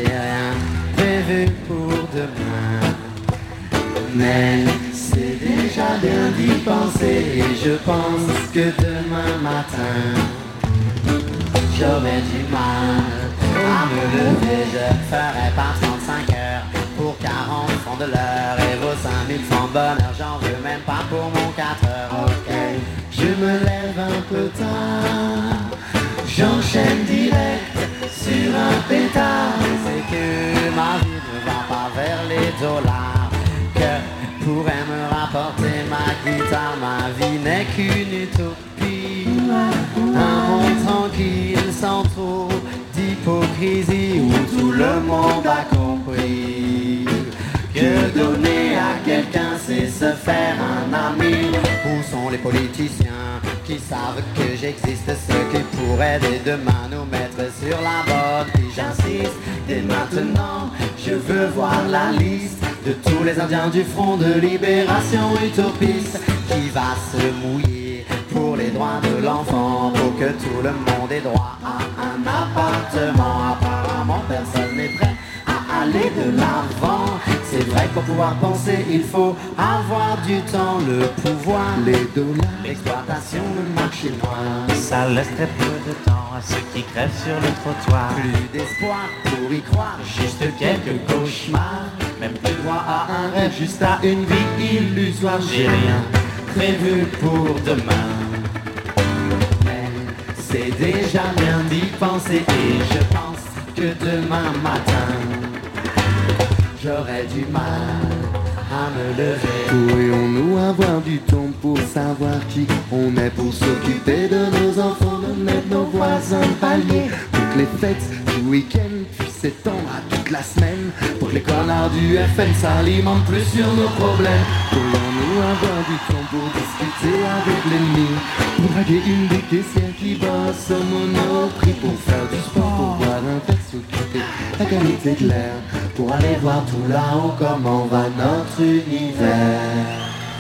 j'ai rien prévu pour demain. Mais c'est déjà bien d'y penser et je pense que demain matin j'aurai du mal à me lever. Je ferai pas 35 heures pour 40 francs de l'heure et vos 5000 francs de bonheur, j'en veux même pas pour mon 4 heures. Ok, je me lève un peu tard, j'enchaîne direct sur un pétard. C'est que ma vie ne va pas vers les dollars que pourrait me rapporter ma guitare. Ma vie n'est qu'une utopie, un monde tranquille sans trop d'hypocrisie où tout le monde a compris que donner à quelqu'un c'est se faire un ami. Où sont les politiciens qui savent que j'existe, ceux qui pourraient dès demain nous mettre sur la bonne? Et j'insiste, dès maintenant, je veux voir la liste de tous les Indiens du Front de Libération utopiste qui va se mouiller pour les droits de l'enfant, pour que tout le monde ait droit à un appartement. Apparemment personne n'est prêt à aller de l'avant. C'est vrai que pour pouvoir penser il faut avoir du temps, le pouvoir, les dollars, l'exploitation, le marché noir. Ça laisse très peu de temps à ceux qui crèvent sur le trottoir. Plus d'espoir pour y croire, juste quelques cauchemars. Même plus droit à un rêve, juste à une vie illusoire. J'ai rien prévu pour demain, mais c'est déjà bien d'y penser et je pense que demain matin j'aurai du mal à me lever. Pourrions-nous avoir du temps pour savoir qui on est, pour s'occuper de nos enfants, de mettre nos voisins de palier, pour que les fêtes du week-end puissent s'étendre à toute la semaine, pour que les connards du FN s'alimentent plus sur nos problèmes. Pourrions-nous avoir du temps pour discuter avec l'ennemi, pour draguer une des caissières qui bosse au Monoprix, pour faire du sport, pour boire un verre, s'occuper la qualité de l'air, pour aller voir tout là-haut comment va notre univers.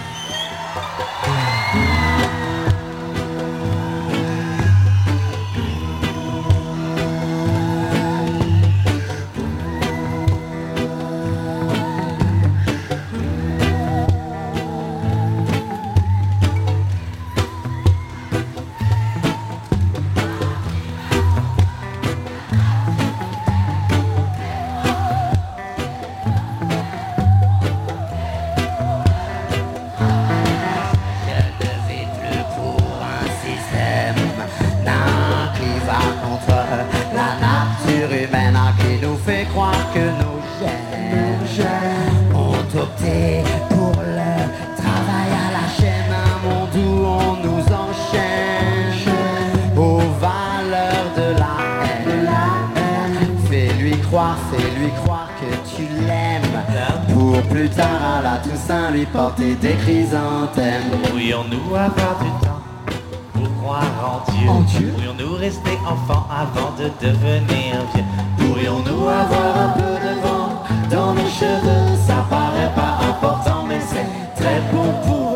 Que nos gènes ont opté pour le travail à la chaîne, un monde où on nous enchaîne aux valeurs de la haine. Fais-lui croire que tu l'aimes, pour plus tard à la Toussaint lui porter des chrysanthèmes. Pourrions-nous avoir du temps pour croire en Dieu? Pourrions-nous rester enfants avant de devenir vieux? Pourrions-nous avoir un peu de vent dans nos cheveux? Ça paraît pas important mais c'est très bon pour eux.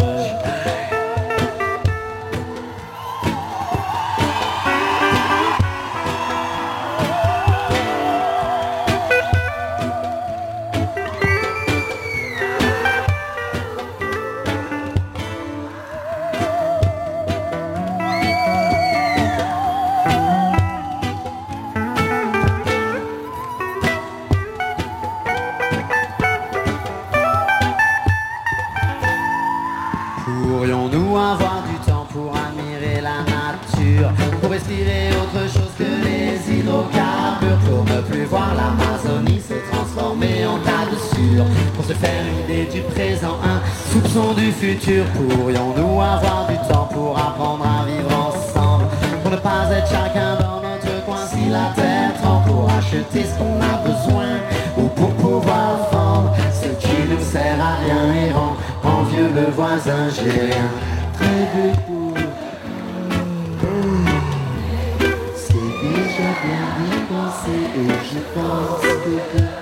Pourrions-nous avoir du temps pour admirer la nature, pour respirer autre chose que les hydrocarbures, pour ne plus voir l'Amazonie se transformer en tas de sueur, pour se faire une idée du présent, un soupçon du futur? Pourrions-nous avoir du temps pour apprendre à vivre ensemble, pour ne pas être chacun dans notre coin si la terre tremble, pour acheter ce qu'on a besoin ou pour pouvoir vendre ce qui ne sert à rien et rend envieux le voisin? J'ai rien prévu pour c'est déjà bien d'y penser et je pense que